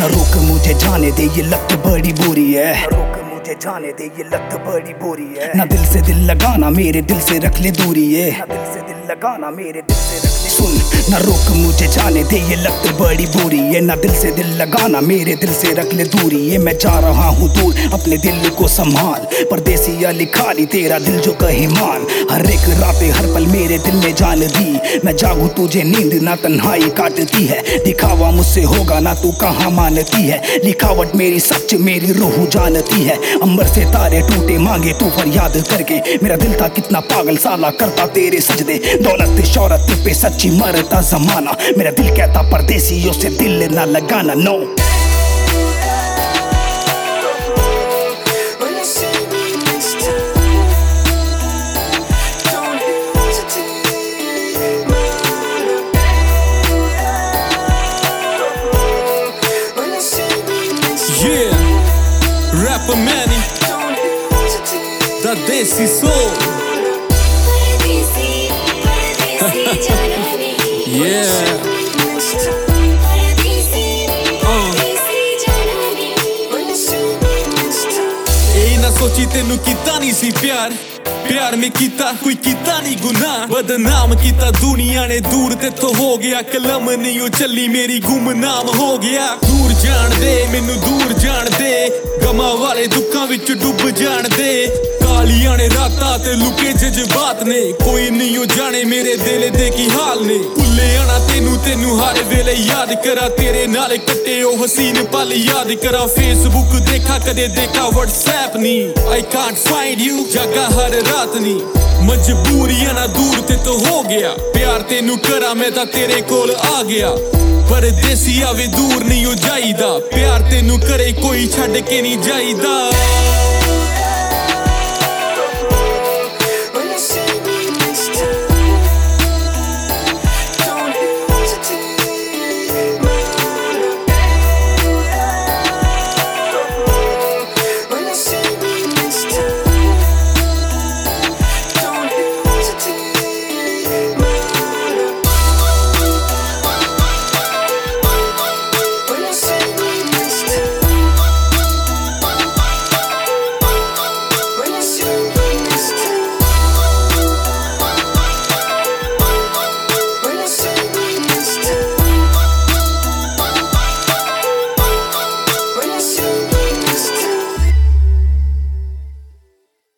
न रोक मुझे जाने दे, ये लत बड़ी बुरी है। मुझे जाने दे, ये लत बड़ी बुरी है। ना दिल से दिल लगाना, मेरे दिल से रख ले दूरी है। ना दिल से दिल लगाना, मेरे दिल से रख ले। सुन ना रोक मुझे जाने दे, ये लत बड़ी बुरी है। ना दिल से दिल लगाना, मेरे दिल से रख ले दूरी है। मैं जा रहा हूँ दूर, अपने दिल को संभाल। परदेसिया लिखा ली तेरा दिल जो कहीं मान। हर एक रातें हर पल मेरे दिल में जान दी। मैं जागू तुझे नींद ना तन्हाई काटती है। दिखावा मुझसे होगा ना, तू कहाँ मानती है। लिखावट मेरी सच मेरी रूह जानती है। अंबर से तारे टूटे मांगे तू फरियाद करके। मेरा दिल था कितना पागल साला करता तेरे सजदे। दौलत शौहरत पे सच्ची मरता जमाना। मेरा दिल कहता परदेसियों से दिल ना लगाना। No Rapper Manny, the Desi Soul. Yeah. ਇਹ ਨਾ ਸੋਚੀ ਤੈਨੂੰ ਕੀਤਾ ਨਹੀਂ ਸੀ ਪਿਆਰ। प्यार में कीता कोई कीता नहीं गुनाह। बदनाम कीता दुनिया ने, दूर तेथों हो गया। कलम नहीं ओ चली मेरी गुमनाम हो गया। दूर जान दे मैनू दूर जान दे, गमां वाले दुखां विच डुब जान दे। कालियां ने रातां ते लुके जज्बात ने, कोई नहीं ओ जाने मेरे दिल दे की हाल ने। भुल्ले आना तेनू तेनू हर वेले याद करा, तेरे नाल कट्टे ओ हसीन पल याद करा। फेसबुक देखा कदे देखा व्हाट्सएप नहीं। आई कांट फाइंड यू जागा हर रात नहीं। मजबूरियां ना दूर ते तो हो गया। प्यार तेनू करा मैं तां तेरे कोल आ गया। परदेसी आवे दूर नहीं हो जाईदा। प्यार तेनू करे कोई छड्ड के नहीं जाईदा।